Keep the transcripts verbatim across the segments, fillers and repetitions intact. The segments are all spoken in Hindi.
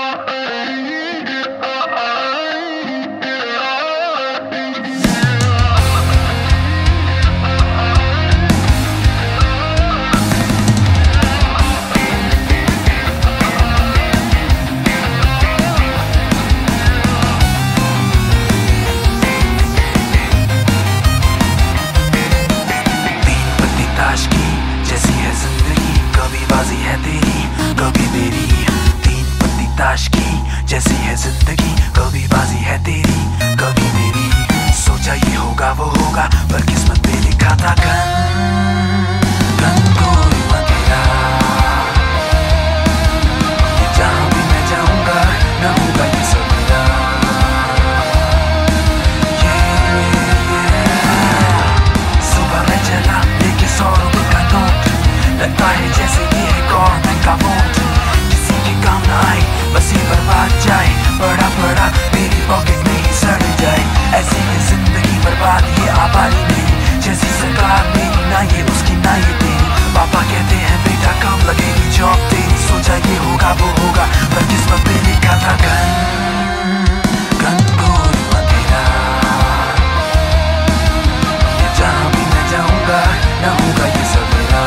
जैसी है जिंदगी, कभी बाजी है तेरी कभी मेरी। सोचा ये होगा वो होगा, पर किस्मत पे लिखा था गन गन कोई तेरा। ये जहां भी मैं जाऊंगा न होगा ये सवेरा। ये सुबह मैं चला लेके सौ रुपए का नोट, लगता है जैसे ये है गवर्नमेंट का वोट। किसी के काम ना आए बस ये बर्बाद जाए, बड़ा बड़ा मेरी पॉकेट में ही सड़ जाए। ऐसी है जिंदगी बर्बाद, ये आबादी नहीं। जैसी सरकार मेरी ना ये उसकी ना ये तेरी। पापा कहते हैं बेटा कब लगेगी जॉब तेरी। सोचा ये होगा वो होगा, पर किस्मत पे लिखा था गन गन कोई तेरा। ये जहां भी मैं जाऊंगा न होगा ये सवेरा।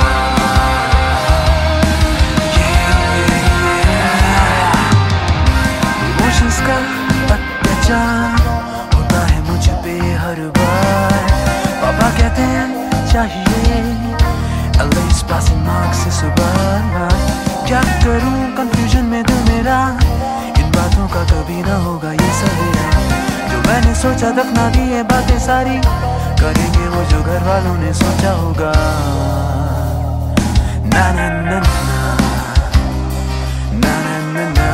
का अत्याचार होता है मुझ पे हर बार। पापा कहते हैं चाहिए एटलीस्ट पासिंग मार्क्स इस बार। क्या करूं कंफ्यूजन में दिल मेरा, इन बातों का कभी ना होगा ये सवेरा। जो मैंने सोचा दफना दी ये बातें सारी, करेंगे वो जो घर वालों ने सोचा होगा। ना ना ना ना ना ना ना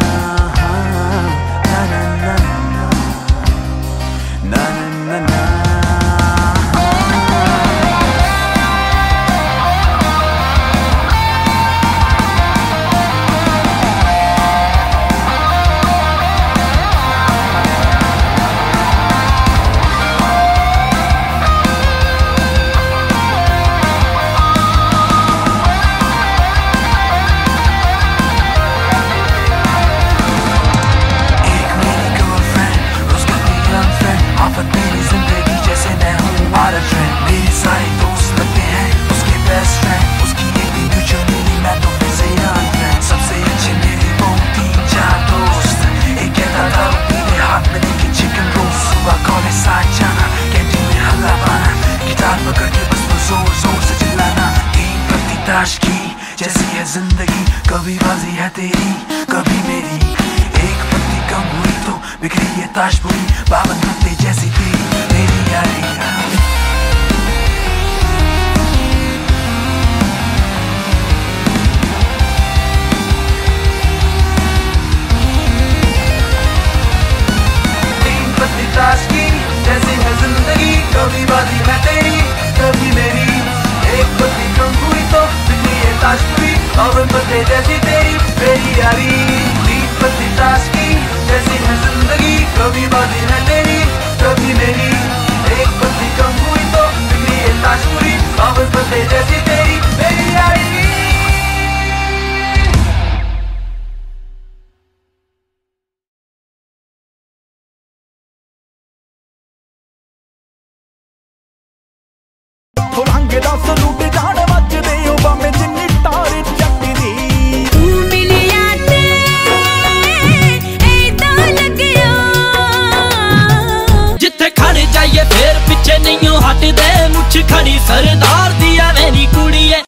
की जैसी है जिंदगी, कभी बाजी है तेरी कभी मेरी। एक पत्ती कम हुई तो बिखरी ये ताश पूरी, बावन पत्ते जैसी तेरी मेरी यारी। तीन पत्ती ताश की जैसी है जिंदगी, कभी बाजी है तेरी कभी मेरी। एक पत्ती कम हुई तो ताशपुरी बावन पत्ते जैसी तेरी मेरी यारी। तीन पत्ती ताश की जैसी है जिंदगी, कभी बाजी है तेरी कभी मेरी। एक पत्ती कम हुई तो बिगड़ी ये ताशपुरी बावन पत्ते जैसी तेरी मेरी यारी। Hold on, get off the loop.